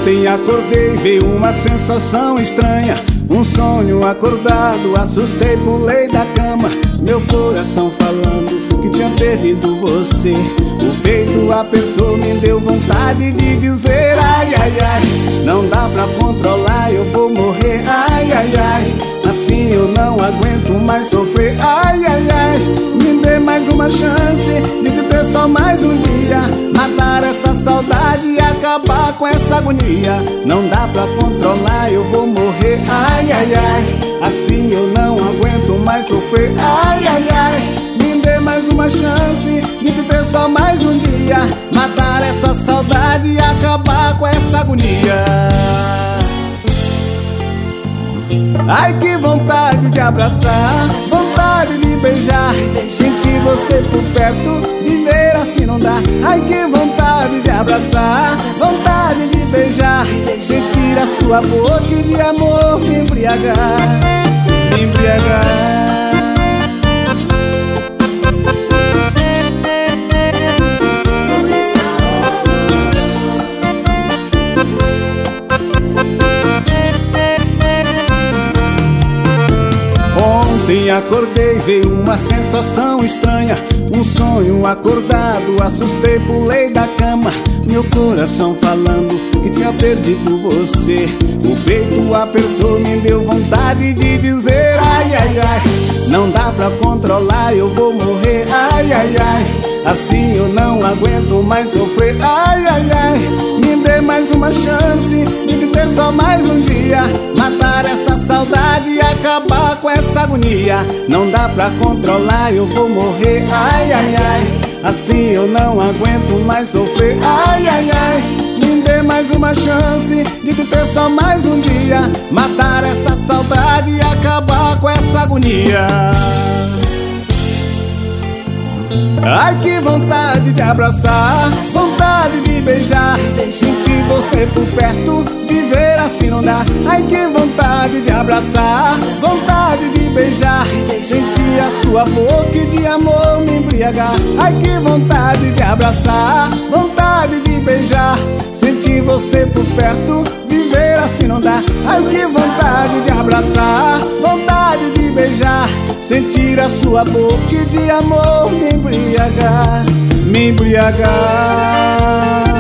Ontem acordei, veio uma sensação estranha. Um sonho acordado, assustei, pulei da cama. Meu coração falando que tinha perdido você. O peito apertou, me deu vontade de dizer ai, ai, ai. Não dá pra controlar, eu vou morrer, ai, ai, ai. Assim eu não aguento mais sofrer, ai, ai, ai. Me dê mais uma chance de te ter só mais um dia. Matar essa saudade e acabar com essa agonia. Não dá pra controlar, eu vou morrer, ai, ai, ai. Assim eu não aguento mais sofrer, ai, ai, ai. Me dê mais uma chance de te ter só mais um dia. Matar essa saudade e acabar com essa agonia. Ai, que vontade de abraçar, vontade de beijar, sentir você por perto, viver assim não dá. Ai, que vontade de abraçar, vontade de beijar, sentir a sua boca e de amor me embriagar, me embriagar. Ontem acordei, veio uma sensação estranha. Um sonho acordado, assustei, pulei da cama. Meu coração falando que tinha perdido você. O peito apertou, me deu vontade de dizer ai, ai, ai. Não dá pra controlar, eu vou morrer, ai, ai, ai. Assim eu não aguento mais sofrer, ai, ai, ai. Me dê mais uma chance de te ter só mais um dia. Matar essa saudade e acabar com essa agonia. Não dá pra controlar, eu vou morrer, ai, ai, ai. Assim eu não aguento mais sofrer, ai, ai, ai. Me dê mais uma chance de te ter só mais um dia. Matar essa saudade e acabar com essa agonia. Ai, que vontade de abraçar, vontade de beijar, sentir você por perto, viver assim não dá. Ai, que vontade de abraçar, vontade de beijar, sentir a sua boca e de amor me embriagar. Ai, que vontade de abraçar, vontade de beijar, sentir você por perto, viver assim não dá. Ai, que vontade de abraçar, vontade de beijar, sentir a sua boca e de amor me embriagar, me embriagar.